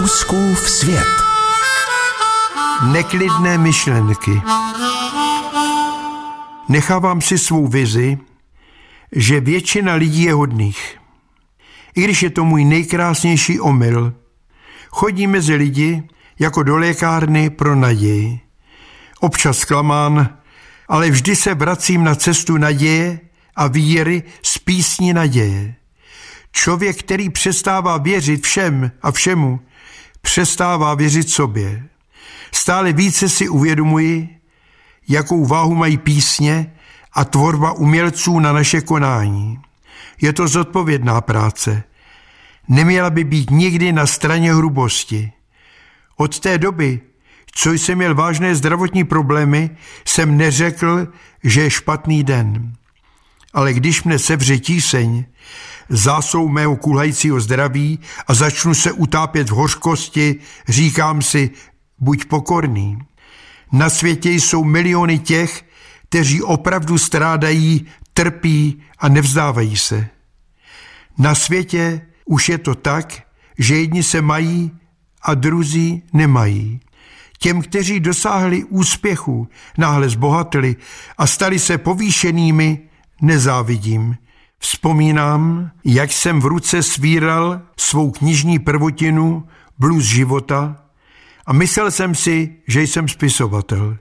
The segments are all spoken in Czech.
Fouskův svět. Neklidné myšlenky. Nechávám si svou vizi, že většina lidí je hodných. I když je to můj nejkrásnější omyl, chodím mezi lidi jako do lékárny pro naději. Občas zklamán, ale vždy se vracím na cestu naděje a víry z písní naděje. Člověk, který přestává věřit všem a všemu, přestává věřit sobě. Stále více si uvědomuji, jakou váhu mají písně a tvorba umělců na naše konání. Je to zodpovědná práce. Neměla by být nikdy na straně hrubosti. Od té doby, co jsem měl vážné zdravotní problémy, jsem neřekl, že je špatný den. Ale když mne sevře tíseň, zásou mého kulhajícího zdraví a začnu se utápět v hořkosti, říkám si, buď pokorný. Na světě jsou miliony těch, kteří opravdu strádají, trpí a nevzdávají se. Na světě už je to tak, že jedni se mají a druzí nemají. Těm, kteří dosáhli úspěchu, náhle zbohatli a stali se povýšenými, nezávidím. Vzpomínám, jak jsem v ruce svíral svou knižní prvotinu Blues života a myslel jsem si, že jsem spisovatel.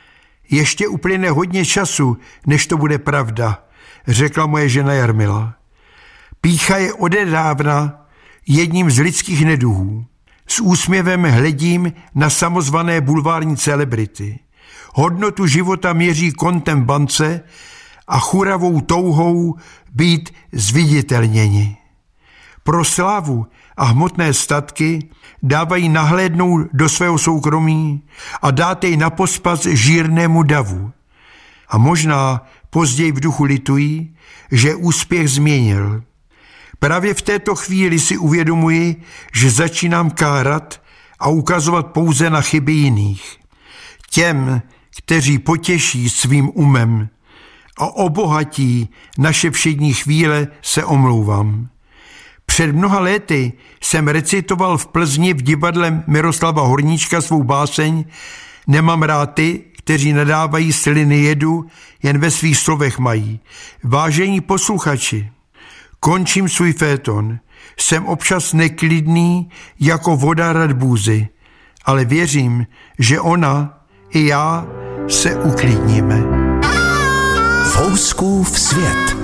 Ještě uplyne hodně času, než to bude pravda, řekla moje žena Jarmila. Pýcha je odedávna jedním z lidských neduhů. S úsměvem hledím na samozvané bulvární celebrity. Hodnotu života měří kontem bance a churavou touhou být zviditelněni. Pro slávu a hmotné statky dávají nahlédnout do svého soukromí a dát jej na pospas žírnému davu. A možná později v duchu litují, že úspěch změnil. Právě v této chvíli si uvědomuji, že začínám kárat a ukazovat pouze na chyby jiných. Těm, kteří potěší svým umem a obohatí naše všední chvíle, se omlouvám. Před mnoha lety jsem recitoval v Plzni v divadle Miroslava Horníčka svou báseň Nemám rád ty, kteří nadávají sliny jedu, jen ve svých slovech mají. Vážení posluchači, končím svůj féton. Jsem občas neklidný jako voda Radbůzy, ale věřím, že ona i já se uklidníme. Fouskův svět.